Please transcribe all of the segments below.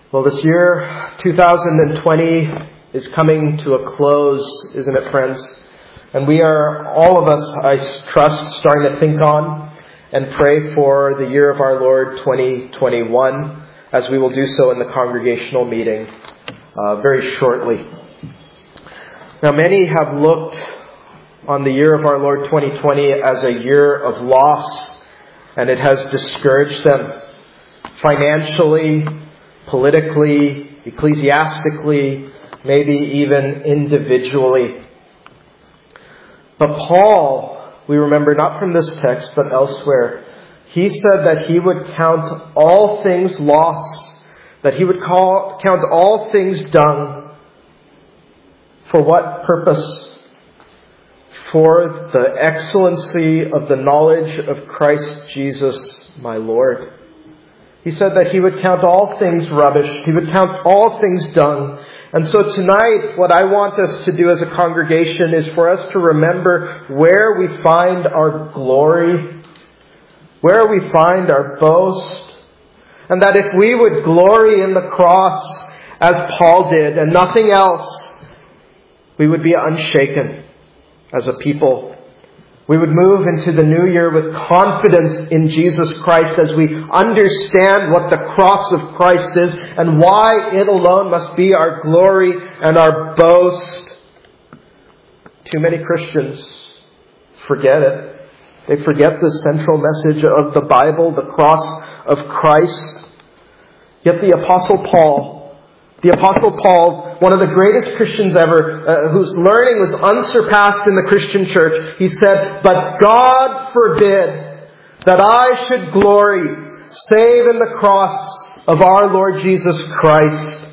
Well, this year, 2020, is coming to a close, isn't it, friends? And we are, all of us, I trust, starting to think on and pray for the year of our Lord 2021, as we will do so in the congregational meeting very shortly. Now, many have looked on the year of our Lord 2020 as a year of loss, and it has discouraged them financially, politically, ecclesiastically, maybe even individually. But Paul, we remember not from this text but elsewhere, he said that he would count all things lost, that he would count all things dung. For what purpose? For the excellency of the knowledge of Christ Jesus my Lord. He said that he would count all things rubbish. He would count all things dung. And so tonight, what I want us to do as a congregation is for us to remember where we find our glory, where we find our boast, and that if we would glory in the cross as Paul did and nothing else, we would be unshaken as a people. We would move into the new year with confidence in Jesus Christ as we understand what the cross of Christ is and why it alone must be our glory and our boast. Too many Christians forget it. They forget the central message of the Bible, the cross of Christ. Yet the Apostle Paul, one of the greatest Christians ever, whose learning was unsurpassed in the Christian church, he said, "But God forbid that I should glory save in the cross of our Lord Jesus Christ."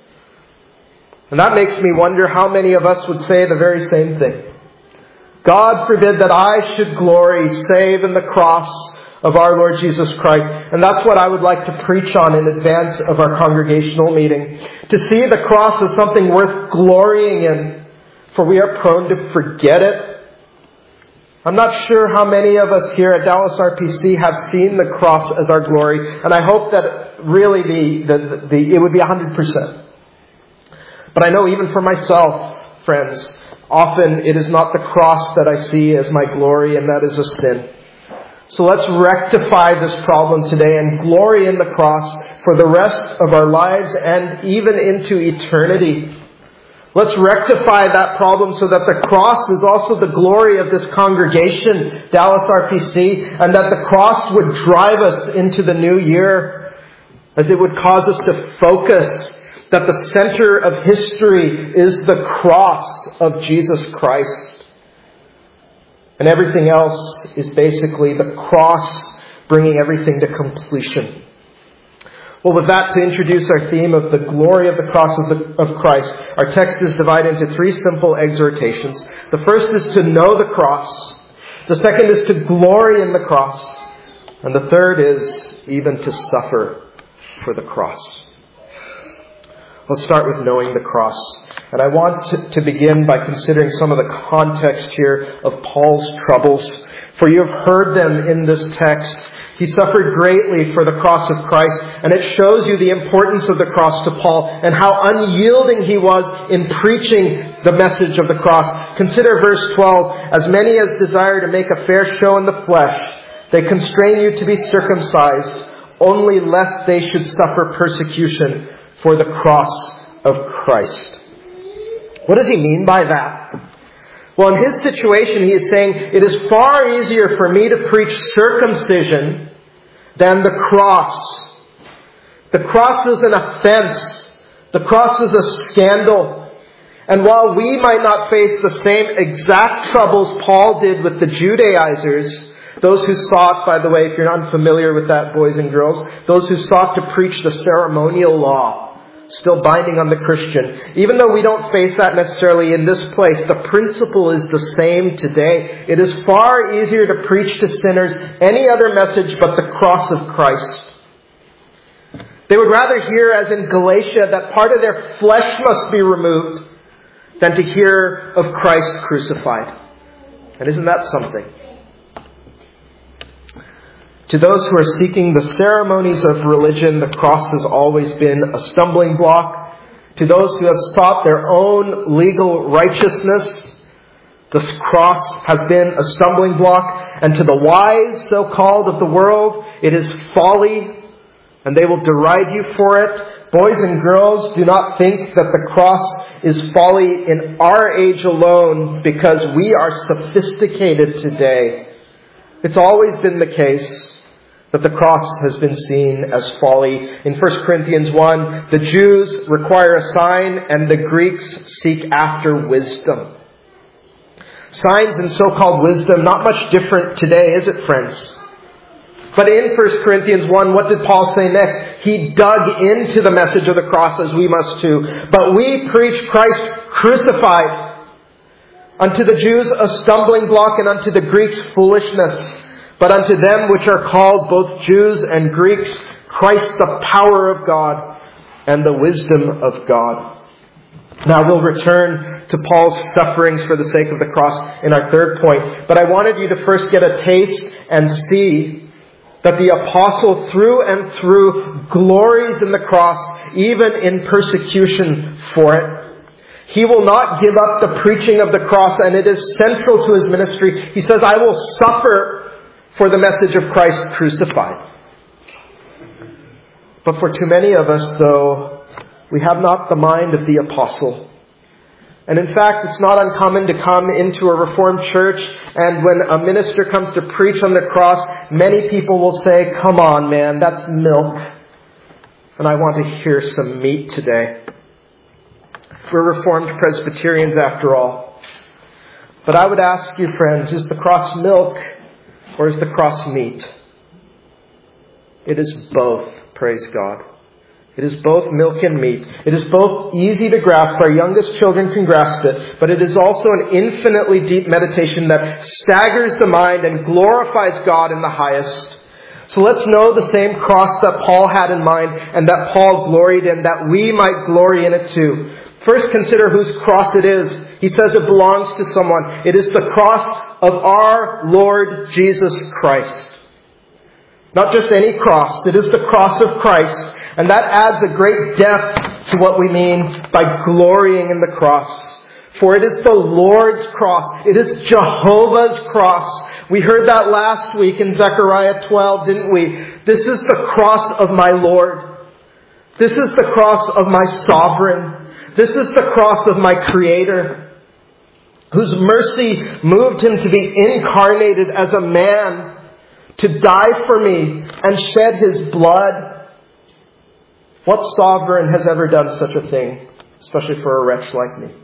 And that makes me wonder how many of us would say the very same thing. God forbid that I should glory save in the cross of our Lord Jesus Christ. And that's what I would like to preach on in advance of our congregational meeting. To see the cross as something worth glorying in, for we are prone to forget it. I'm not sure how many of us here at Dallas RPC have seen the cross as our glory, and I hope that really it would be 100%. But I know even for myself, friends, often it is not the cross that I see as my glory, and that is a sin. So let's rectify this problem today and glory in the cross for the rest of our lives and even into eternity. Let's rectify that problem so that the cross is also the glory of this congregation, Dallas RPC, and that the cross would drive us into the new year, as it would cause us to focus that the center of history is the cross of Jesus Christ. And everything else is basically the cross bringing everything to completion. Well, with that, to introduce our theme of the glory of the cross of Christ, our text is divided into three simple exhortations. The first is to know the cross. The second is to glory in the cross. And the third is even to suffer for the cross. Let's start with knowing the cross. And I want to begin by considering some of the context here of Paul's troubles. For you have heard them in this text. He suffered greatly for the cross of Christ, and it shows you the importance of the cross to Paul and how unyielding he was in preaching the message of the cross. Consider verse 12. As many as desire to make a fair show in the flesh, they constrain you to be circumcised, only lest they should suffer persecution for the cross of Christ. What does he mean by that? Well, in his situation, he is saying, it is far easier for me to preach circumcision than the cross. The cross is an offense. The cross is a scandal. And while we might not face the same exact troubles Paul did with the Judaizers, those who sought, by the way, if you're unfamiliar with that, boys and girls, those who sought to preach the ceremonial law, still binding on the Christian. Even though we don't face that necessarily in this place, the principle is the same today. It is far easier to preach to sinners any other message but the cross of Christ. They would rather hear, as in Galatia, that part of their flesh must be removed than to hear of Christ crucified. And isn't that something? To those who are seeking the ceremonies of religion, the cross has always been a stumbling block. To those who have sought their own legal righteousness, this cross has been a stumbling block. And to the wise, so-called, of the world, it is folly, and they will deride you for it. Boys and girls, do not think that the cross is folly in our age alone because we are sophisticated today. It's always been the case that the cross has been seen as folly. In 1 Corinthians 1, the Jews require a sign and the Greeks seek after wisdom. Signs and so-called wisdom, not much different today, is it, friends? But in 1 Corinthians 1, what did Paul say next? He dug into the message of the cross, as we must too. But we preach Christ crucified. Unto the Jews a stumbling block, and unto the Greeks foolishness. But unto them which are called, both Jews and Greeks, Christ the power of God and the wisdom of God. Now we'll return to Paul's sufferings for the sake of the cross in our third point. But I wanted you to first get a taste and see that the apostle through and through glories in the cross, even in persecution for it. He will not give up the preaching of the cross, and it is central to his ministry. He says, I will suffer for the message of Christ crucified. But for too many of us, though, we have not the mind of the apostle. And in fact, it's not uncommon to come into a Reformed church, and when a minister comes to preach on the cross, many people will say, come on, man, that's milk. And I want to hear some meat today. We're Reformed Presbyterians after all. But I would ask you, friends, is the cross milk or is the cross meat? It is both, praise God. It is both milk and meat. It is both easy to grasp. Our youngest children can grasp it. But it is also an infinitely deep meditation that staggers the mind and glorifies God in the highest. So let's know the same cross that Paul had in mind and that Paul gloried in, that we might glory in it too. First, consider whose cross it is. He says it belongs to someone. It is the cross of our Lord Jesus Christ. Not just any cross. It is the cross of Christ. And that adds a great depth to what we mean by glorying in the cross. For it is the Lord's cross. It is Jehovah's cross. We heard that last week in Zechariah 12, didn't we? This is the cross of my Lord. This is the cross of my sovereign. This is the cross of my Creator, whose mercy moved him to be incarnated as a man, to die for me and shed his blood. What sovereign has ever done such a thing, especially for a wretch like me?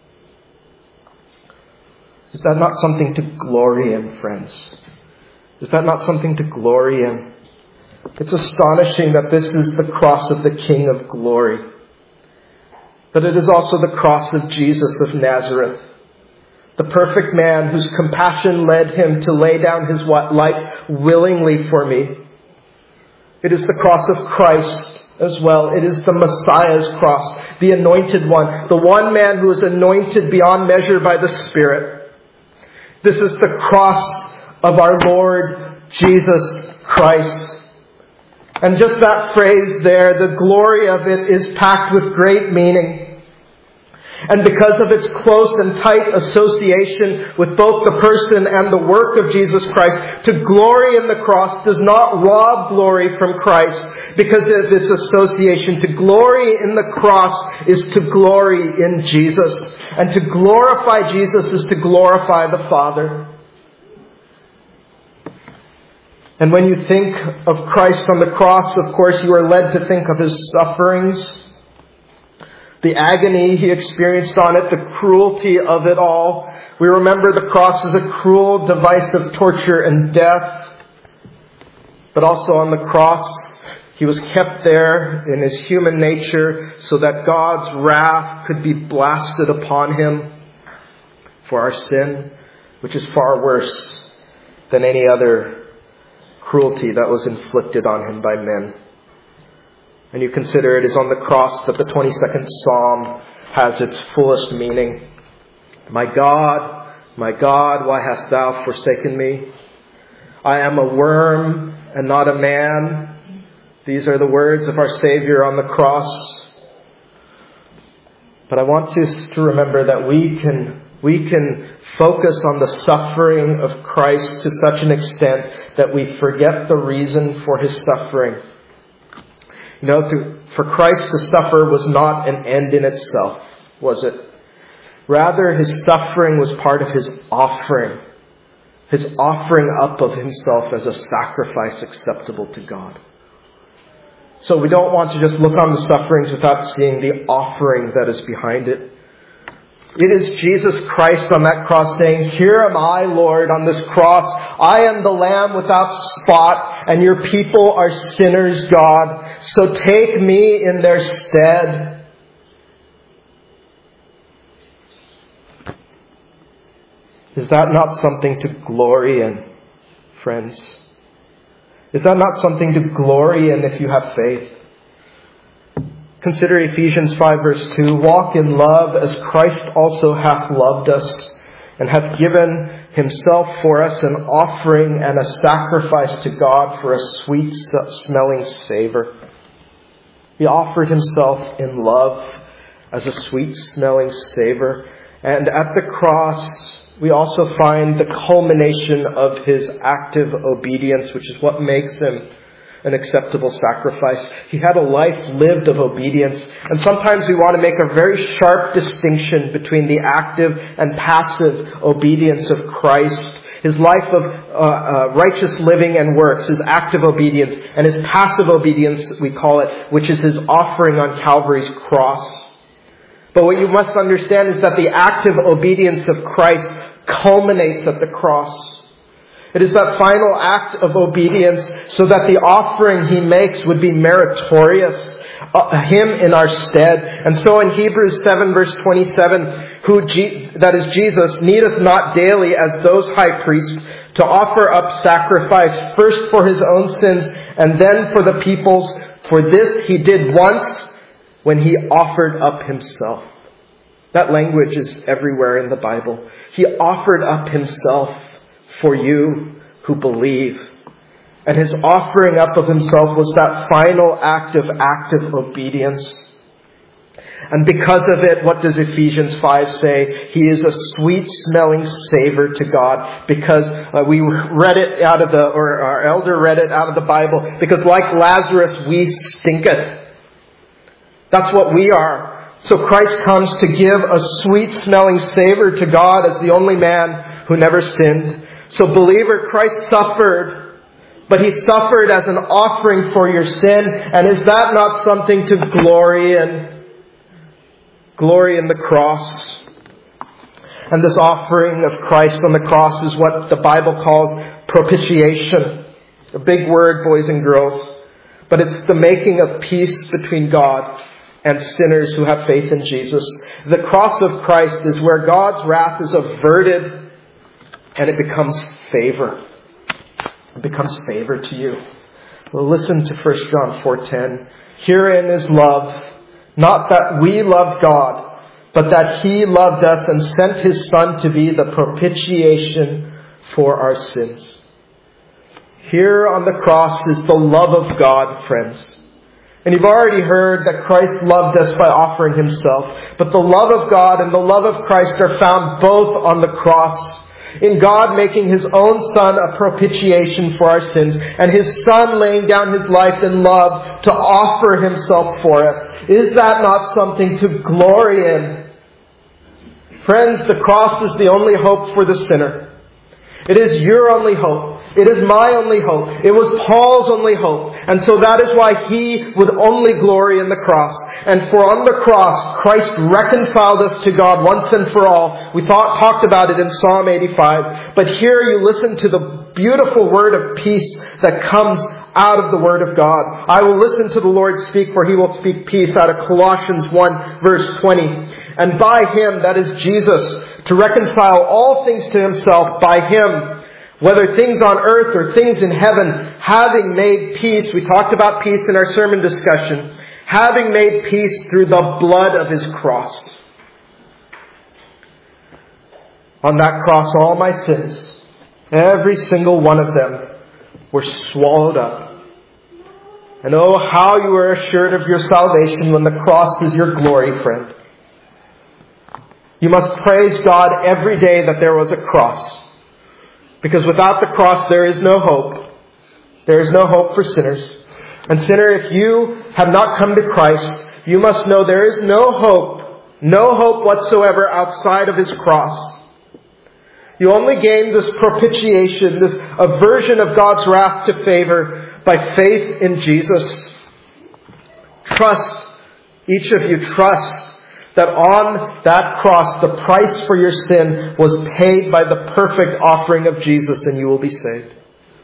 Is that not something to glory in, friends? Is that not something to glory in? It's astonishing that this is the cross of the King of glory. But it is also the cross of Jesus of Nazareth, the perfect man whose compassion led him to lay down his life willingly for me. It is the cross of Christ as well. It is the Messiah's cross, the anointed one, the one man who is anointed beyond measure by the Spirit. This is the cross of our Lord Jesus Christ. And just that phrase there, the glory of it is packed with great meaning. And because of its close and tight association with both the person and the work of Jesus Christ, to glory in the cross does not rob glory from Christ because of its association. To glory in the cross is to glory in Jesus. And to glorify Jesus is to glorify the Father. And when you think of Christ on the cross, of course, you are led to think of his sufferings, the agony he experienced on it, the cruelty of it all. We remember the cross as a cruel device of torture and death. But also on the cross, he was kept there in his human nature so that God's wrath could be blasted upon him for our sin, which is far worse than any other cruelty that was inflicted on him by men. And you consider it is on the cross that the 22nd Psalm has its fullest meaning. My God, why hast thou forsaken me? I am a worm and not a man. These are the words of our Savior on the cross. But I want us to remember that we can focus on the suffering of Christ to such an extent that we forget the reason for His suffering. For Christ to suffer was not an end in itself, was it? Rather, His suffering was part of His offering up of Himself as a sacrifice acceptable to God. So we don't want to just look on the sufferings without seeing the offering that is behind it. It is Jesus Christ on that cross saying, "Here am I, Lord, on this cross. I am the Lamb without spot, and your people are sinners, God. So take me in their stead." Is that not something to glory in, friends? Is that not something to glory in if you have faith? Consider Ephesians 5 verse 2. "Walk in love as Christ also hath loved us, and hath given Himself for us an offering and a sacrifice to God for a sweet smelling savor." He offered Himself in love as a sweet smelling savor. And at the cross, we also find the culmination of His active obedience, which is what makes Him an acceptable sacrifice. He had a life lived of obedience. And sometimes we want to make a very sharp distinction between the active and passive obedience of Christ. His life of righteous living and works, His active obedience, and His passive obedience, we call it, which is His offering on Calvary's cross. But what you must understand is that the active obedience of Christ culminates at the cross. It is that final act of obedience so that the offering He makes would be meritorious, Him in our stead. And so in Hebrews 7 verse 27, that is Jesus, needeth not daily as those high priests to offer up sacrifice, first for His own sins and then for the people's. For this He did once when He offered up Himself. That language is everywhere in the Bible. He offered up Himself for you who believe. And His offering up of Himself was that final act of active obedience. And because of it, what does Ephesians 5 say? He is a sweet smelling savor to God. Because we read it out of our elder read it out of the Bible. Because like Lazarus, we stinketh. That's what we are. So Christ comes to give a sweet smelling savor to God as the only man who never sinned. So believer, Christ suffered, but He suffered as an offering for your sin. And is that not something to glory in? Glory in the cross. And this offering of Christ on the cross is what the Bible calls propitiation. A big word, boys and girls. But it's the making of peace between God and sinners who have faith in Jesus. The cross of Christ is where God's wrath is averted and it becomes favor. It becomes favor to you. Well, listen to 1 John 4:10. "Herein is love, not that we loved God, but that He loved us and sent His Son to be the propitiation for our sins." Here on the cross is the love of God, friends. And you've already heard that Christ loved us by offering Himself. But the love of God and the love of Christ are found both on the cross. In God making His own Son a propitiation for our sins, and His Son laying down His life in love to offer Himself for us. Is that not something to glory in? Friends, the cross is the only hope for the sinner. It is your only hope. It is my only hope. It was Paul's only hope. And so that is why he would only glory in the cross. And for on the cross, Christ reconciled us to God once and for all. We talked about it in Psalm 85. But here you listen to the beautiful word of peace that comes out of the Word of God. I will listen to the Lord speak, for He will speak peace, out of Colossians 1 verse 20. And by Him, that is Jesus, to reconcile all things to Himself, by Him, whether things on earth or things in heaven, having made peace. We talked about peace in our sermon discussion. Having made peace through the blood of His cross. On that cross, all my sins, every single one of them, were swallowed up. And oh, how you are assured of your salvation when the cross is your glory, friend. You must praise God every day that there was a cross. Because without the cross there is no hope. There is no hope for sinners. And sinner, if you have not come to Christ, you must know there is no hope whatsoever outside of His cross. You only gain this propitiation, this aversion of God's wrath to favor by faith in Jesus. Trust, each of you trust that on that cross the price for your sin was paid by the perfect offering of Jesus, and you will be saved.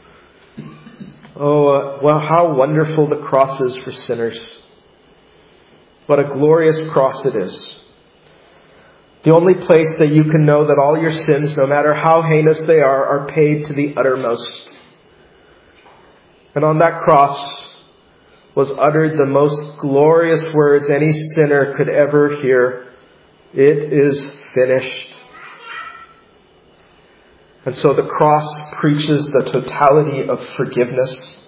Oh, well, how wonderful the cross is for sinners. What a glorious cross it is. The only place that you can know that all your sins, no matter how heinous they are paid to the uttermost. And on that cross was uttered the most glorious words any sinner could ever hear. It is finished. And so the cross preaches the totality of forgiveness.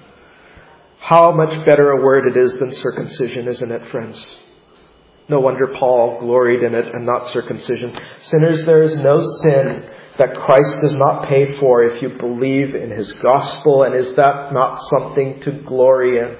How much better a word it is than circumcision, isn't it, friends? No wonder Paul gloried in it and not circumcision. Sinners, there is no sin that Christ does not pay for if you believe in His gospel. And is that not something to glory in?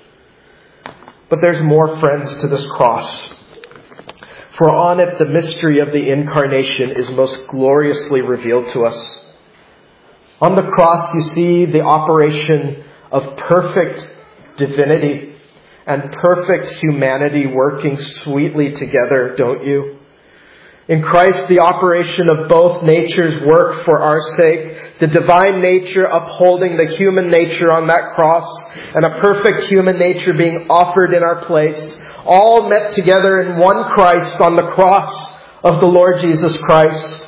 But there's more, friends, to this cross. For on it the mystery of the incarnation is most gloriously revealed to us. On the cross you see the operation of perfect divinity and perfect humanity working sweetly together, don't you? In Christ, the operation of both natures work for our sake. The divine nature upholding the human nature on that cross, and a perfect human nature being offered in our place, all met together in one Christ on the cross of the Lord Jesus Christ.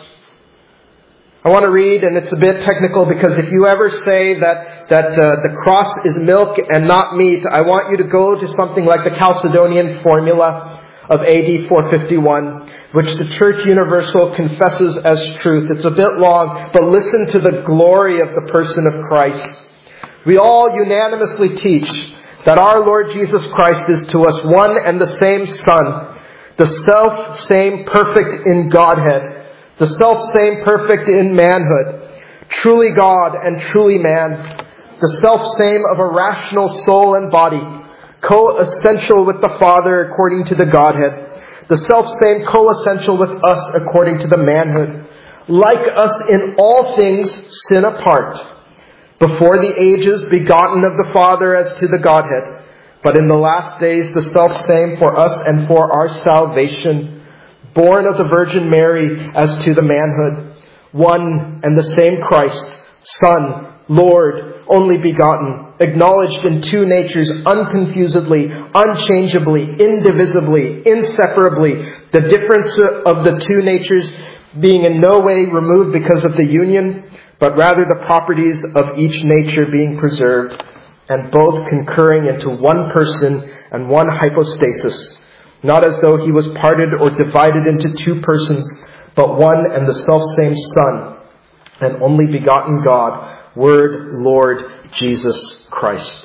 I want to read, and it's a bit technical, because if you ever say that the cross is milk and not meat, I want you to go to something like the Chalcedonian Formula of AD 451, which the Church Universal confesses as truth. It's a bit long, but listen to the glory of the person of Christ. We all unanimously teach that our Lord Jesus Christ is to us one and the same Son, the self-same perfect in Godhead, the self-same perfect in manhood, truly God and truly man, the self-same of a rational soul and body, co-essential with the Father according to the Godhead, the self-same co-essential with us according to the manhood, like us in all things sin apart, before the ages begotten of the Father as to the Godhead, but in the last days the self-same for us and for our salvation, born of the Virgin Mary as to the manhood, one and the same Christ, Son, Lord, only begotten, acknowledged in two natures unconfusedly, unchangeably, indivisibly, inseparably, the difference of the two natures being in no way removed because of the union, but rather the properties of each nature being preserved, and both concurring into one person and one hypostasis, not as though He was parted or divided into two persons, but one and the selfsame Son, and only begotten God, Word, Lord, Jesus Christ.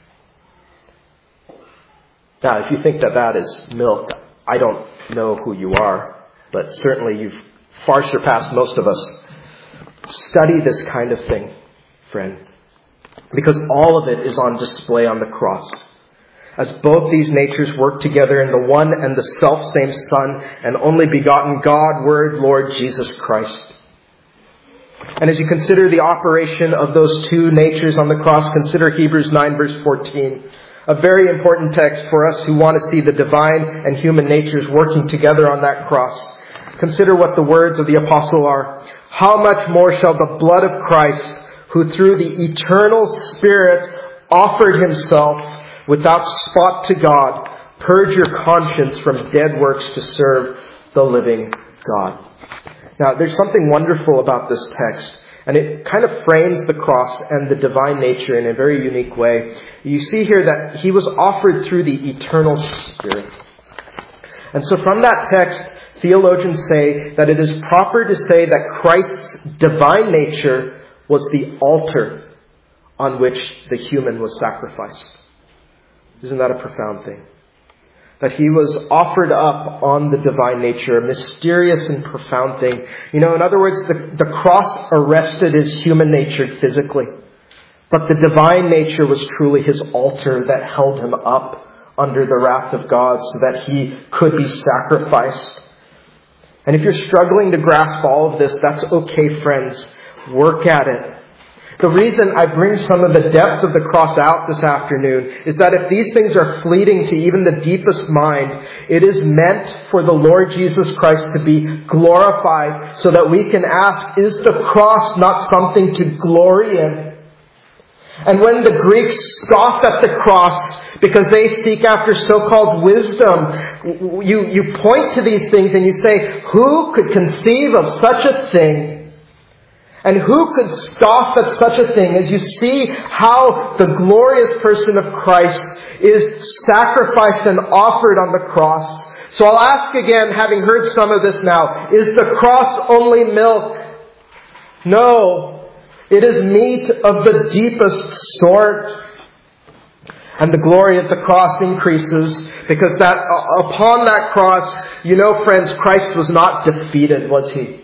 Now, if you think that is milk, I don't know who you are, but certainly you've far surpassed most of us. Study this kind of thing, friend, because all of it is on display on the cross, as both these natures work together in the one and the self-same Son and only begotten God, Word, Lord Jesus Christ. And as you consider the operation of those two natures on the cross, consider Hebrews 9 verse 14. A very important text for us who want to see the divine and human natures working together on that cross. Consider what the words of the apostle are. How much more shall the blood of Christ, who through the eternal Spirit offered Himself without spot to God, purge your conscience from dead works to serve the living God. Now, there's something wonderful about this text, and it kind of frames the cross and the divine nature in a very unique way. You see here that He was offered through the eternal Spirit. And so from that text, theologians say that it is proper to say that Christ's divine nature was the altar on which the human was sacrificed. Isn't that a profound thing? That he was offered up on the divine nature, a mysterious and profound thing. In other words, the cross arrested his human nature physically. But the divine nature was truly his altar that held him up under the wrath of God so that he could be sacrificed. And if you're struggling to grasp all of this, that's okay, friends. Work at it. The reason I bring some of the depth of the cross out this afternoon is that if these things are fleeting to even the deepest mind, it is meant for the Lord Jesus Christ to be glorified so that we can ask, is the cross not something to glory in? And when the Greeks scoff at the cross because they seek after so-called wisdom, you point to these things and you say, who could conceive of such a thing? And who could scoff at such a thing as you see how the glorious person of Christ is sacrificed and offered on the cross? So I'll ask again, having heard some of this now, is the cross only milk? No, it is meat of the deepest sort. And the glory of the cross increases because that upon that cross, friends, Christ was not defeated, was he?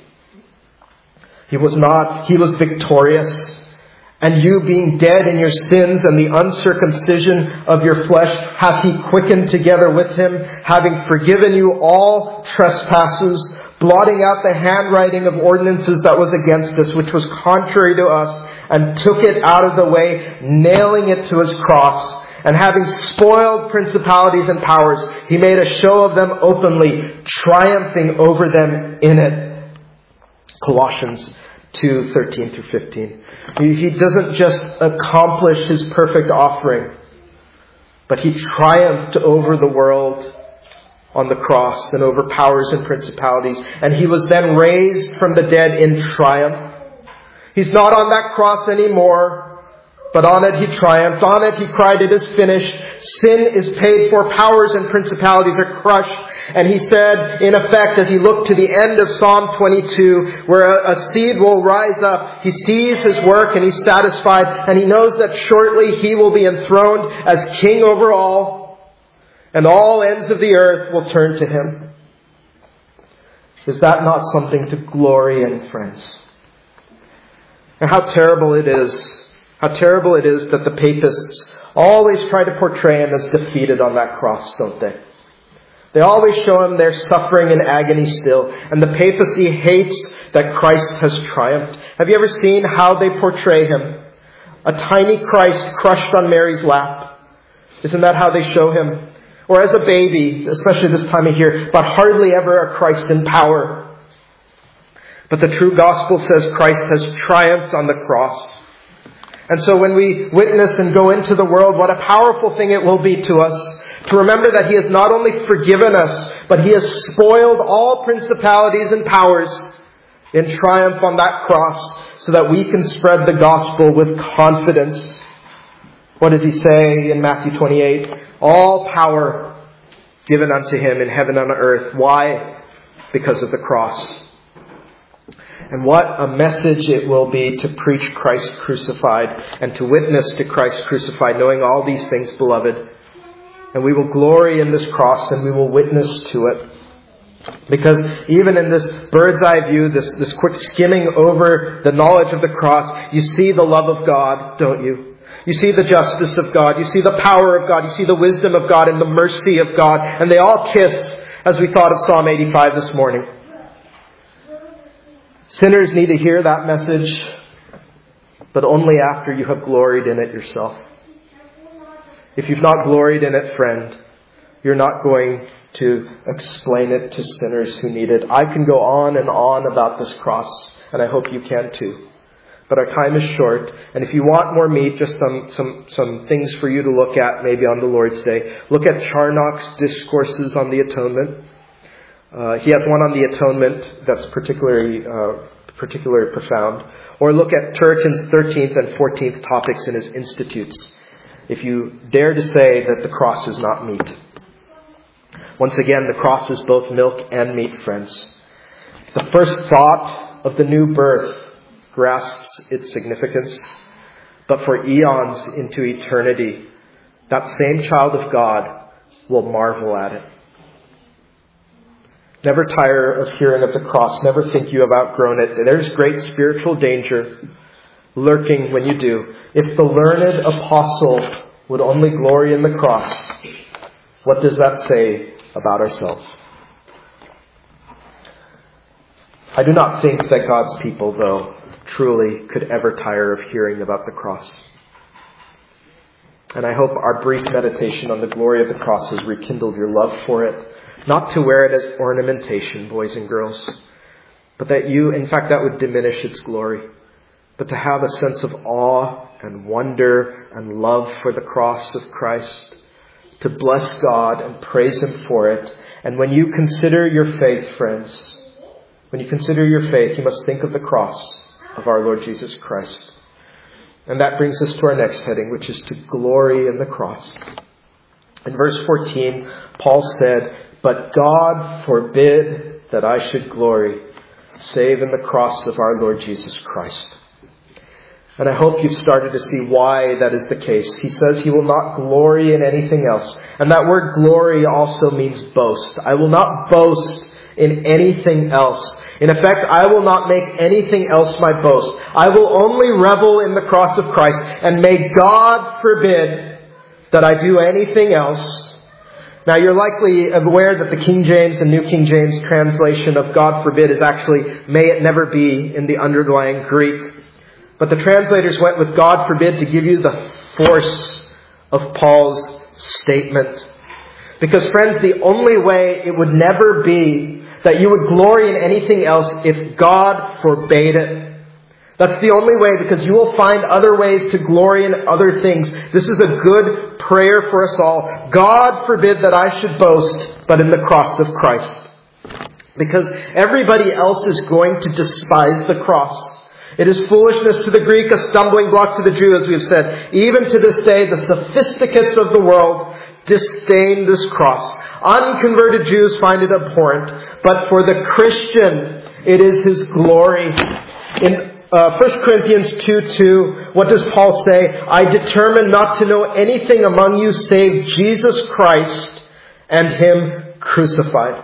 He was not. He was victorious. And you being dead in your sins and the uncircumcision of your flesh, hath he quickened together with him, having forgiven you all trespasses, blotting out the handwriting of ordinances that was against us, which was contrary to us, and took it out of the way, nailing it to his cross. And having spoiled principalities and powers, he made a show of them openly, triumphing over them in it. Colossians 2:13 through 15. He doesn't just accomplish his perfect offering, but he triumphed over the world on the cross and over powers and principalities. And he was then raised from the dead in triumph. He's not on that cross anymore, but on it he triumphed. On it he cried, it is finished. Sin is paid for. Powers and principalities are crushed. And he said, in effect, as he looked to the end of Psalm 22, where a seed will rise up, he sees his work and he's satisfied. And he knows that shortly he will be enthroned as king over all. And all ends of the earth will turn to him. Is that not something to glory in, friends? And how terrible it is. How terrible it is that the papists always try to portray him as defeated on that cross, don't they? They always show him their suffering and agony still. And the papacy hates that Christ has triumphed. Have you ever seen how they portray him? A tiny Christ crushed on Mary's lap. Isn't that how they show him? Or as a baby, especially this time of year, but hardly ever a Christ in power. But the true gospel says Christ has triumphed on the cross. And so when we witness and go into the world, what a powerful thing it will be to us to remember that he has not only forgiven us, but he has spoiled all principalities and powers in triumph on that cross so that we can spread the gospel with confidence. What does he say in Matthew 28? All power given unto him in heaven and on earth. Why? Because of the cross. And what a message it will be to preach Christ crucified and to witness to Christ crucified, knowing all these things, beloved. And we will glory in this cross and we will witness to it. Because even in this bird's eye view, this quick skimming over the knowledge of the cross, you see the love of God, don't you? You see the justice of God. You see the power of God. You see the wisdom of God and the mercy of God. And they all kiss, as we thought of Psalm 85 this morning. Sinners need to hear that message, but only after you have gloried in it yourself. If you've not gloried in it, friend, you're not going to explain it to sinners who need it. I can go on and on about this cross, and I hope you can too. But our time is short, and if you want more meat, just some things for you to look at maybe on the Lord's Day. Look at Charnock's discourses on the atonement. He has one on the atonement that's particularly profound. Or look at Turretin's 13th and 14th topics in his Institutes, if you dare to say that the cross is not meat. Once again, the cross is both milk and meat, friends. The first thought of the new birth grasps its significance, but for eons into eternity, that same child of God will marvel at it. Never tire of hearing of the cross. Never think you have outgrown it. There's great spiritual danger lurking when you do. If the learned apostle would only glory in the cross, what does that say about ourselves? I do not think that God's people, though, truly could ever tire of hearing about the cross. And I hope our brief meditation on the glory of the cross has rekindled your love for it. Not to wear it as ornamentation, boys and girls, but that that would diminish its glory. But to have a sense of awe and wonder and love for the cross of Christ, to bless God and praise Him for it. And when you consider your faith, friends, when you consider your faith, you must think of the cross of our Lord Jesus Christ. And that brings us to our next heading, which is to glory in the cross. In verse 14, Paul said, "But God forbid that I should glory, save in the cross of our Lord Jesus Christ." And I hope you've started to see why that is the case. He says he will not glory in anything else. And that word glory also means boast. I will not boast in anything else. In effect, I will not make anything else my boast. I will only revel in the cross of Christ. And may God forbid that I do anything else. Now, you're likely aware that the King James and New King James translation of God forbid is actually, may it never be, in the underlying Greek. But the translators went with God forbid to give you the force of Paul's statement. Because, friends, the only way it would never be that you would glory in anything else if God forbade it. That's the only way, because you will find other ways to glory in other things. This is a good prayer for us all. God forbid that I should boast, but in the cross of Christ. Because everybody else is going to despise the cross. It is foolishness to the Greek, a stumbling block to the Jew, as we have said. Even to this day, the sophisticates of the world disdain this cross. Unconverted Jews find it abhorrent, but for the Christian, it is his glory. In 1 Corinthians 2:2, what does Paul say? "I determined not to know anything among you save Jesus Christ and Him crucified."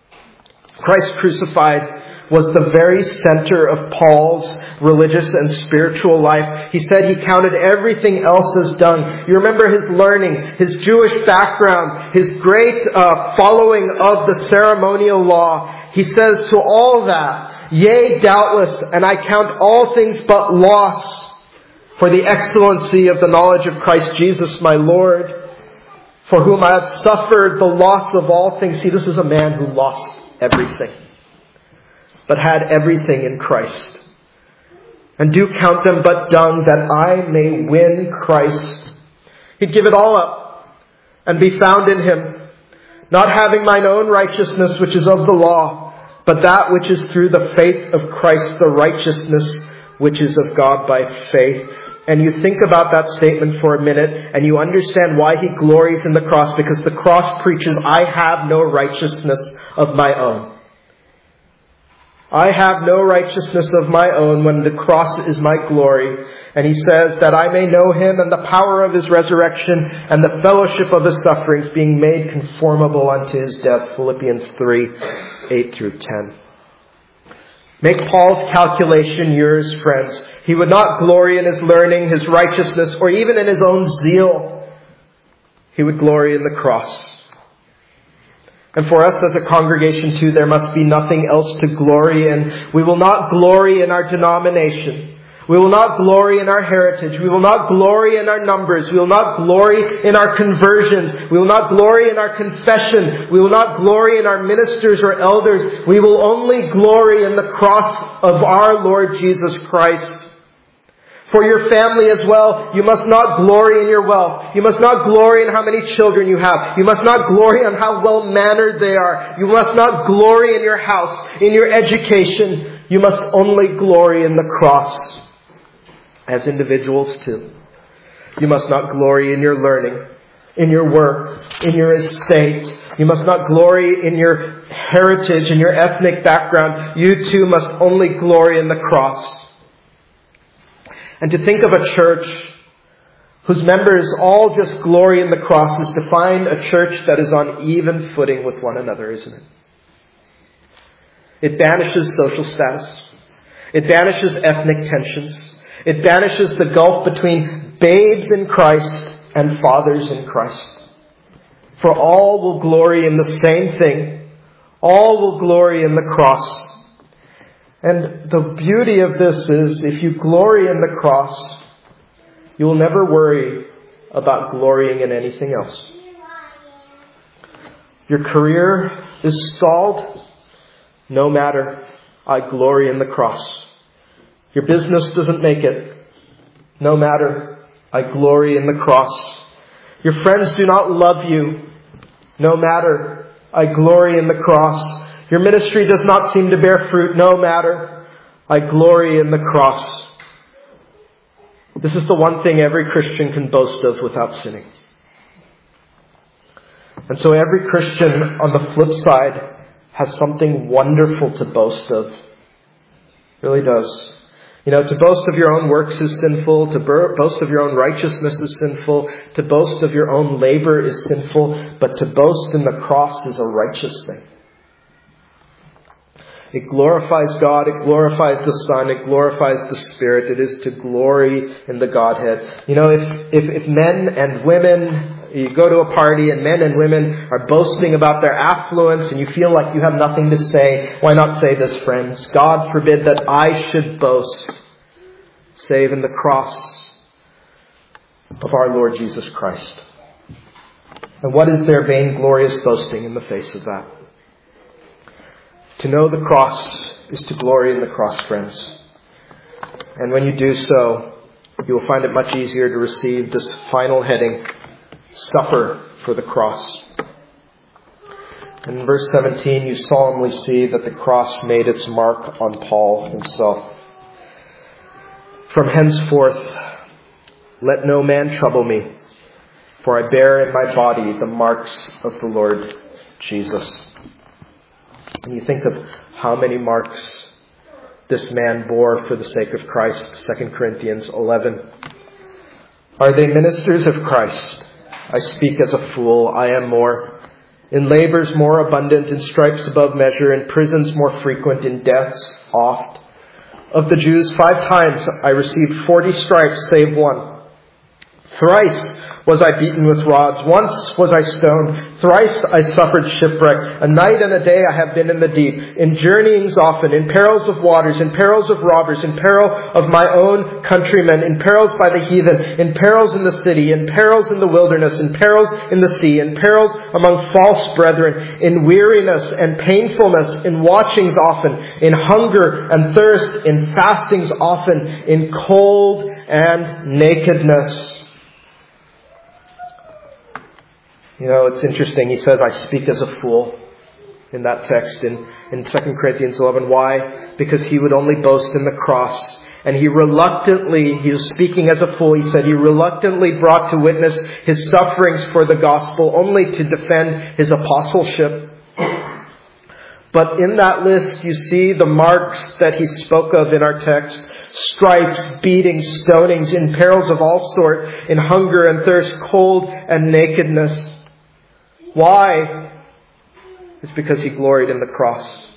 Christ crucified was the very center of Paul's religious and spiritual life. He said he counted everything else as dung. You remember his learning, his Jewish background, his great following of the ceremonial law. He says to all that, "Yea, doubtless, and I count all things but loss for the excellency of the knowledge of Christ Jesus my Lord, for whom I have suffered the loss of all things." See, this is a man who lost everything, but had everything in Christ. "And do count them but dung, that I may win Christ." He'd give it all up and be found in Him, not having mine own righteousness which is of the law, but that which is through the faith of Christ, the righteousness which is of God by faith. And you think about that statement for a minute, and you understand why he glories in the cross, because the cross preaches, I have no righteousness of my own. I have no righteousness of my own when the cross is my glory. And he says that I may know Him and the power of His resurrection and the fellowship of His sufferings, being made conformable unto His death. Philippians 3:8-10. Make Paul's calculation yours, friends. He would not glory in his learning, his righteousness, or even in his own zeal. He would glory in the cross. And for us as a congregation too, there must be nothing else to glory in. We will not glory in our denomination. We will not glory in our heritage. We will not glory in our numbers. We will not glory in our conversions. We will not glory in our confession. We will not glory in our ministers or elders. We will only glory in the cross of our Lord Jesus Christ. For your family as well, you must not glory in your wealth. You must not glory in how many children you have. You must not glory on how well-mannered they are. You must not glory in your house, in your education. You must only glory in the cross. As individuals too. You must not glory in your learning, in your work, in your estate. You must not glory in your heritage, in your ethnic background. You too must only glory in the cross. And to think of a church whose members all just glory in the cross, is to find a church that is on even footing with one another, isn't it? It banishes social status. It banishes ethnic tensions. It banishes the gulf between babes in Christ and fathers in Christ. For all will glory in the same thing. All will glory in the cross. And the beauty of this is, if you glory in the cross, you will never worry about glorying in anything else. Your career is stalled. No matter. I glory in the cross. Your business doesn't make it. No matter. I glory in the cross. Your friends do not love you. No matter. I glory in the cross. Your ministry does not seem to bear fruit. No matter. I glory in the cross. This is the one thing every Christian can boast of without sinning. And so every Christian, on the flip side, has something wonderful to boast of. It really does. To boast of your own works is sinful. To boast of your own righteousness is sinful. To boast of your own labor is sinful. But to boast in the cross is a righteous thing. It glorifies God. It glorifies the Son. It glorifies the Spirit. It is to glory in the Godhead. If men and women, you go to a party and men and women are boasting about their affluence and you feel like you have nothing to say, why not say this, friends? God forbid that I should boast, save in the cross of our Lord Jesus Christ. And what is their vainglorious boasting in the face of that? To know the cross is to glory in the cross, friends. And when you do so, you will find it much easier to receive this final heading, suffer for the cross. In verse 17, you solemnly see that the cross made its mark on Paul himself. From henceforth, let no man trouble me, for I bear in my body the marks of the Lord Jesus. And you think of how many marks this man bore for the sake of Christ. 2 Corinthians 11. Are they ministers of Christ? I speak as a fool. I am more. In labors more abundant, in stripes above measure, in prisons more frequent, in deaths oft. Of the Jews 5 times I received 40 stripes, save one. Thrice was I beaten with rods. Once was I stoned. Thrice I suffered shipwreck. A night and a day I have been in the deep. In journeyings often, in perils of waters, in perils of robbers, in peril of my own countrymen, in perils by the heathen, in perils in the city, in perils in the wilderness, in perils in the sea, in perils among false brethren, in weariness and painfulness, in watchings often, in hunger and thirst, in fastings often, in cold and nakedness. It's interesting. He says, I speak as a fool in that text in 2 Corinthians 11. Why? Because he would only boast in the cross. And he was speaking as a fool. He said he reluctantly brought to witness his sufferings for the gospel only to defend his apostleship. But in that list, you see the marks that he spoke of in our text. Stripes, beatings, stonings, in perils of all sort, in hunger and thirst, cold and nakedness. Why? It's because he gloried in the cross.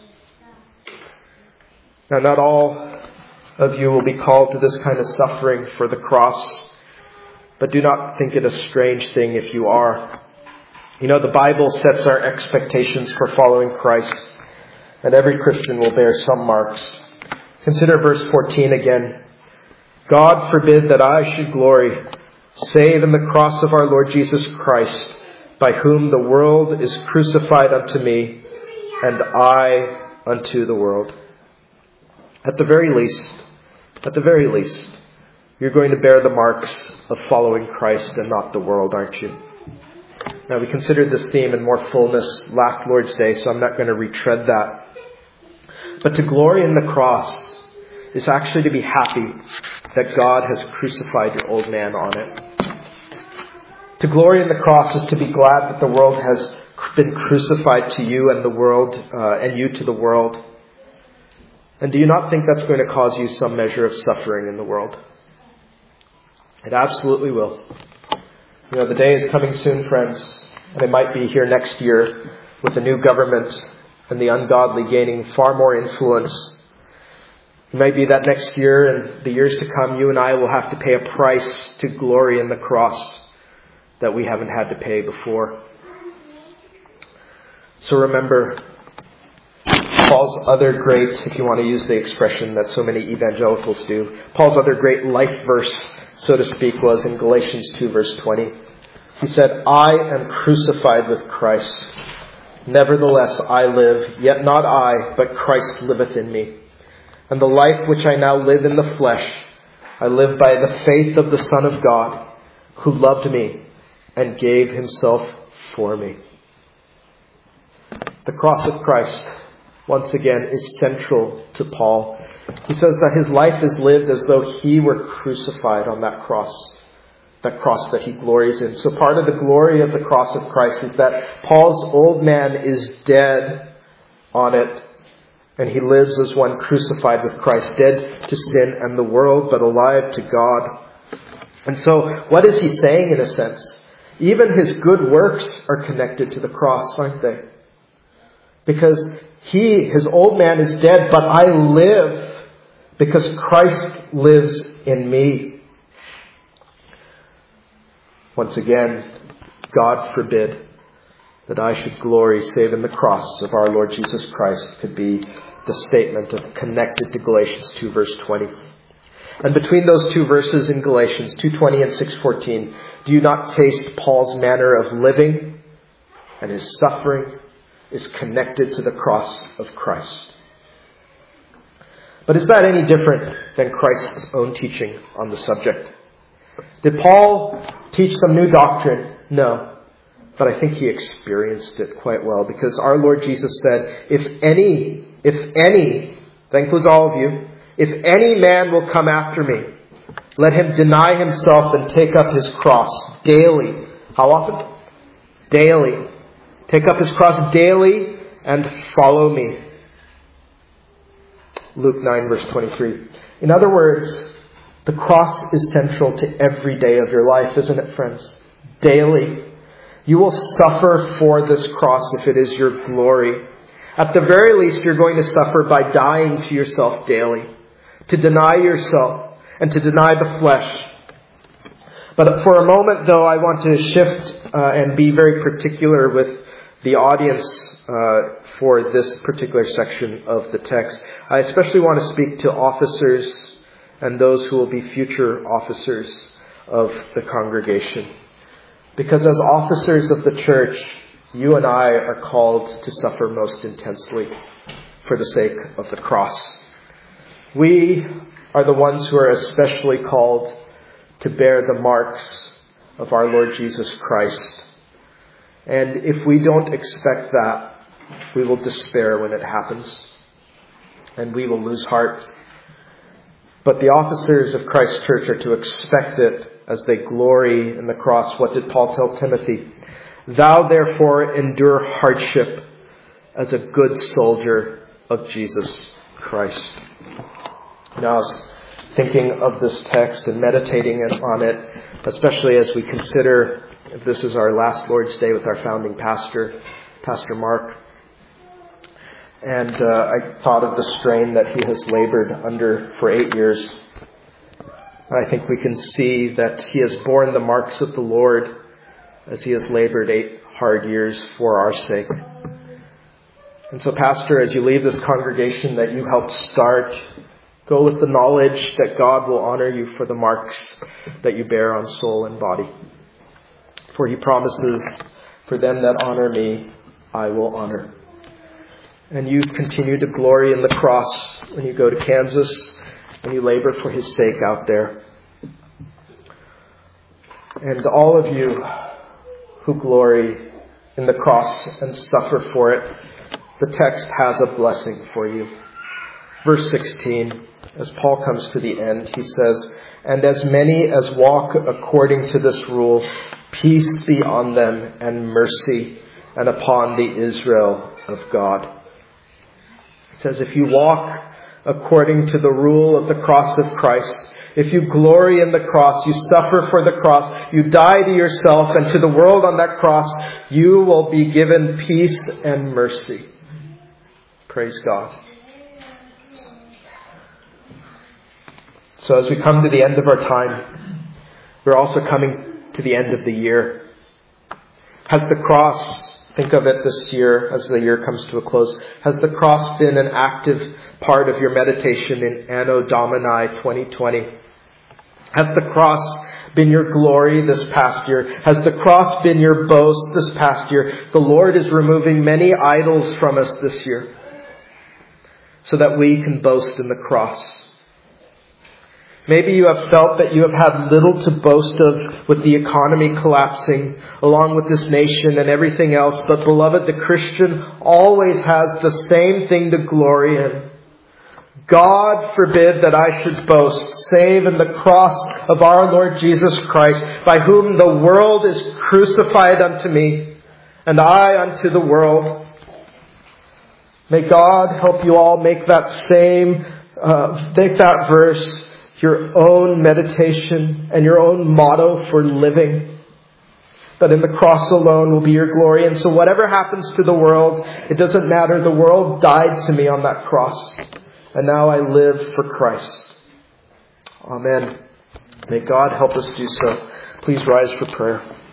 Now, not all of you will be called to this kind of suffering for the cross, but do not think it a strange thing if you are. The Bible sets our expectations for following Christ, and every Christian will bear some marks. Consider verse 14 again. God forbid that I should glory, save in the cross of our Lord Jesus Christ, by whom the world is crucified unto me, and I unto the world. At the very least, you're going to bear the marks of following Christ and not the world, aren't you? Now, we considered this theme in more fullness last Lord's Day, so I'm not going to retread that. But to glory in the cross is actually to be happy that God has crucified your old man on it. To glory in the cross is to be glad that the world has been crucified to you and the world, and you to the world. And do you not think that's going to cause you some measure of suffering in the world? It absolutely will. The day is coming soon, friends, and it might be here next year with a new government and the ungodly gaining far more influence. It might be that next year and the years to come, you and I will have to pay a price to glory in the cross that we haven't had to pay before. So remember, Paul's other great, if you want to use the expression that so many evangelicals do, Paul's other great life verse, so to speak, was in Galatians 2 verse 20. He said, I am crucified with Christ. Nevertheless I live, yet not I, but Christ liveth in me. And the life which I now live in the flesh, I live by the faith of the Son of God, who loved me and gave himself for me. The cross of Christ, once again, is central to Paul. He says that his life is lived as though he were crucified on that cross that he glories in. So part of the glory of the cross of Christ is that Paul's old man is dead on it, and he lives as one crucified with Christ, dead to sin and the world, but alive to God. And so what is he saying in a sense? Even his good works are connected to the cross, aren't they? Because his old man is dead, but I live because Christ lives in me. Once again, God forbid that I should glory save in the cross of our Lord Jesus Christ could be the statement connected to Galatians 2 verse 20. And between those two verses in Galatians 2:20 and 6:14, do you not taste Paul's manner of living and his suffering is connected to the cross of Christ? But is that any different than Christ's own teaching on the subject? Did Paul teach some new doctrine? No. But I think he experienced it quite well, because our Lord Jesus said, if any, that includes all of you, if any man will come after me, let him deny himself and take up his cross daily. How often? Daily. Take up his cross daily and follow me. Luke 9 verse 23. In other words, the cross is central to every day of your life, isn't it, friends? Daily. You will suffer for this cross if it is your glory. At the very least, you're going to suffer by dying to yourself daily. To deny yourself and to deny the flesh. But for a moment, though, I want to shift and be very particular with the audience for this particular section of the text. I especially want to speak to officers and those who will be future officers of the congregation. Because as officers of the church, you and I are called to suffer most intensely for the sake of the cross. We are the ones who are especially called to bear the marks of our Lord Jesus Christ. And if we don't expect that, we will despair when it happens. And we will lose heart. But the officers of Christ's church are to expect it as they glory in the cross. What did Paul tell Timothy? Thou therefore endure hardship as a good soldier of Jesus Christ. Now, I was thinking of this text and meditating on it, especially as we consider if this is our last Lord's Day with our founding pastor, Pastor Mark. And I thought of the strain that he has labored under for 8 years. I think we can see that he has borne the marks of the Lord as he has labored 8 hard years for our sake. And so, Pastor, as you leave this congregation that you helped start, go with the knowledge that God will honor you for the marks that you bear on soul and body. For he promises, for them that honor me, I will honor. And you continue to glory in the cross when you go to Kansas and you labor for his sake out there. And all of you who glory in the cross and suffer for it, the text has a blessing for you. Verse 16, as Paul comes to the end, he says, and as many as walk according to this rule, peace be on them and mercy and upon the Israel of God. It says if you walk according to the rule of the cross of Christ, if you glory in the cross, you suffer for the cross, you die to yourself and to the world on that cross, you will be given peace and mercy. Praise God. So as we come to the end of our time, we're also coming to the end of the year. Has the cross, think of it this year as the year comes to a close, has the cross been an active part of your meditation in Anno Domini 2020? Has the cross been your glory this past year? Has the cross been your boast this past year? The Lord is removing many idols from us this year so that we can boast in the cross. Maybe you have felt that you have had little to boast of with the economy collapsing, along with this nation and everything else. But beloved, the Christian always has the same thing to glory in. God forbid that I should boast, save in the cross of our Lord Jesus Christ, by whom the world is crucified unto me, and I unto the world. May God help you all make that verse your own meditation and your own motto for living. That in the cross alone will be your glory. And so whatever happens to the world, it doesn't matter. The world died to me on that cross. And now I live for Christ. Amen. May God help us do so. Please rise for prayer.